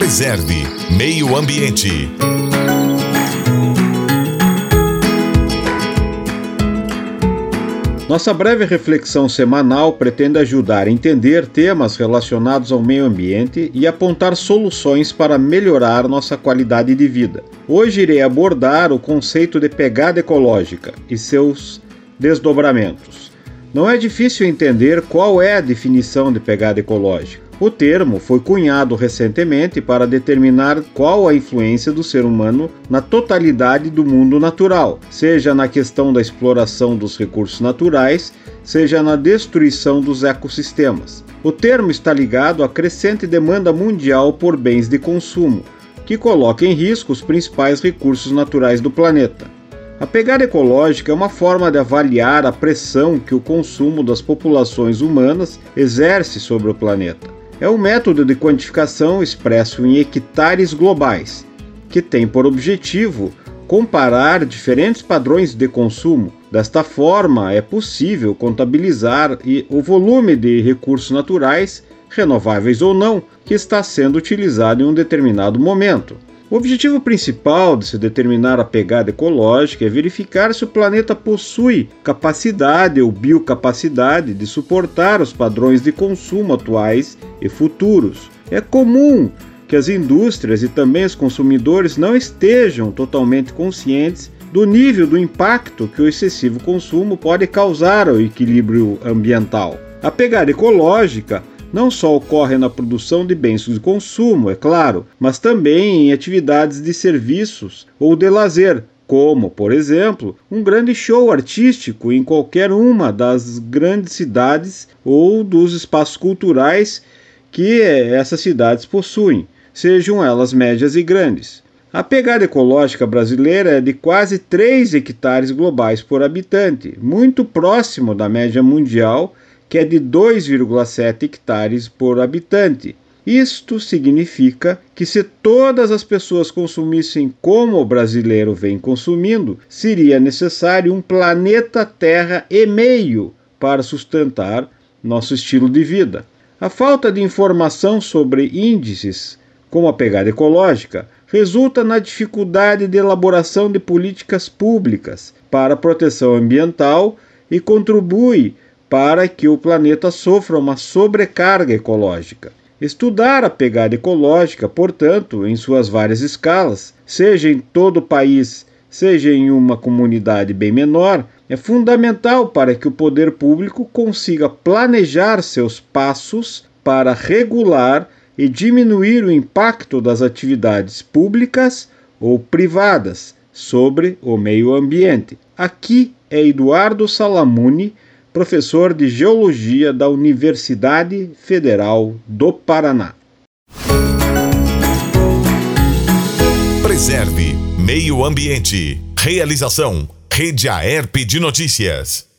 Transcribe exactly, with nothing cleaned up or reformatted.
Preserve Meio Ambiente. Nossa breve reflexão semanal pretende ajudar a entender temas relacionados ao meio ambiente e apontar soluções para melhorar nossa qualidade de vida. Hoje irei abordar o conceito de pegada ecológica e seus desdobramentos. Não é difícil entender qual é a definição de pegada ecológica. O termo foi cunhado recentemente para determinar qual a influência do ser humano na totalidade do mundo natural, seja na questão da exploração dos recursos naturais, seja na destruição dos ecossistemas. O termo está ligado à crescente demanda mundial por bens de consumo, que coloca em risco os principais recursos naturais do planeta. A pegada ecológica é uma forma de avaliar a pressão que o consumo das populações humanas exerce sobre o planeta. É um método de quantificação expresso em hectares globais, que tem por objetivo comparar diferentes padrões de consumo. Desta forma, é possível contabilizar o volume de recursos naturais, renováveis ou não, que está sendo utilizado em um determinado momento. O objetivo principal de se determinar a pegada ecológica é verificar se o planeta possui capacidade ou biocapacidade de suportar os padrões de consumo atuais e futuros. É comum que as indústrias e também os consumidores não estejam totalmente conscientes do nível do impacto que o excessivo consumo pode causar ao equilíbrio ambiental. A pegada ecológica não só ocorre na produção de bens de consumo, é claro, mas também em atividades de serviços ou de lazer, como, por exemplo, um grande show artístico em qualquer uma das grandes cidades ou dos espaços culturais que essas cidades possuem, sejam elas médias e grandes. A pegada ecológica brasileira é de quase três hectares globais por habitante, muito próximo da média mundial, que é de dois vírgula sete hectares por habitante. Isto significa que se todas as pessoas consumissem como o brasileiro vem consumindo, seria necessário um planeta Terra e meio para sustentar nosso estilo de vida. A falta de informação sobre índices como a pegada ecológica resulta na dificuldade de elaboração de políticas públicas para a proteção ambiental e contribui para que o planeta sofra uma sobrecarga ecológica. Estudar a pegada ecológica, portanto, em suas várias escalas, seja em todo o país, seja em uma comunidade bem menor, é fundamental para que o poder público consiga planejar seus passos para regular e diminuir o impacto das atividades públicas ou privadas sobre o meio ambiente. Aqui é Eduardo Salamuni, professor de Geologia da Universidade Federal do Paraná. Preserve Meio Ambiente. Realização: Rede Aerp de Notícias.